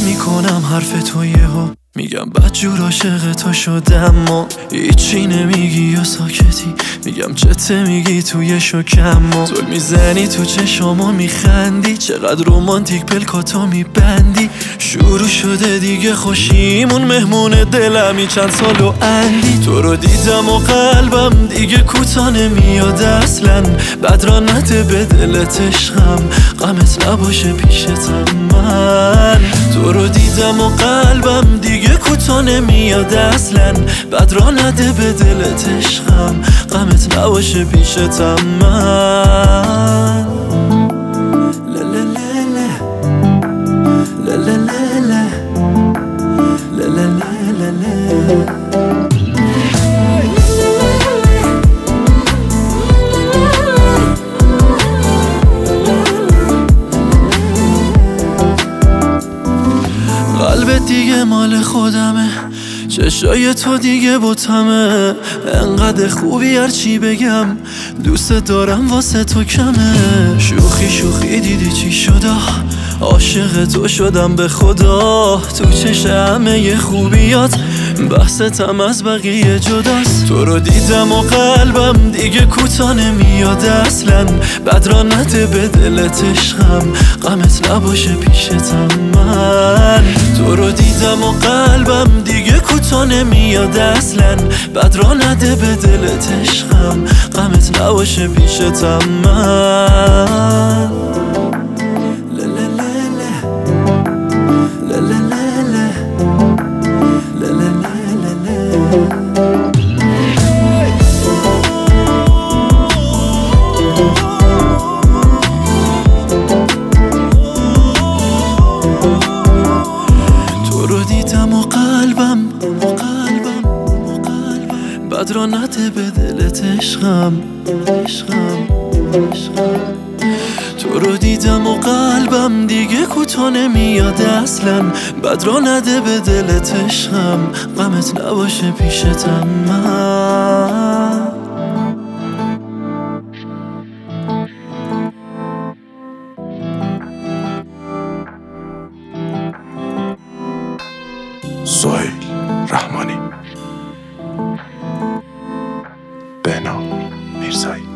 میکنم حرف تو یهو میگم بدجور عاشق تو شدم و هیچی نمیگی یا ساکتی میگم چته میگی توی شکم و زل میزنی تو چشامو میخندی چقدر رومانتیک پلکاتو میبندی شروع شده دیگه خوشیمون مهمون دلمی چند سال و اندی تو رو دیدم و قلبم دیگه کوتا نمیاد اصلا بد را نده به دلت عشقم غمت نباشه پیشتم من تو رو دیدم و قلبم دیگه کوتا نمیاد اصلا بد را نده به دلت عشقم غمت نباشه پیشتم من قلبت دیگه مال خودمه چشای تو دیگه بوتمه انقدر خوبی هرچی بگم دوست دارم واسه تو کمه شوخی شوخی دیدی چی شده عاشق تو شدم به خدا تو چش همه خوبیات بحثتم از بقیه جداست تو رو دیدم و قلبم دیگه کوتا نمیاد اصلا بد را نده به دلت عشقم غمت نباشه پیشتم من تو رو دیدم و قلبم دیگه کوتا نمیاد اصلا بد را نده به دلت عشقم غمت نباشه پیشتم من تو رو دیدم و قلبم بد را نده به دلت عشقم تو رو دیدم و قلبم دیگه کوتا نمیاد اصلا بد را نده به دلت عشقم غمت نباشه پیشتم من سهیل رحمانی، بهنام میرزایی.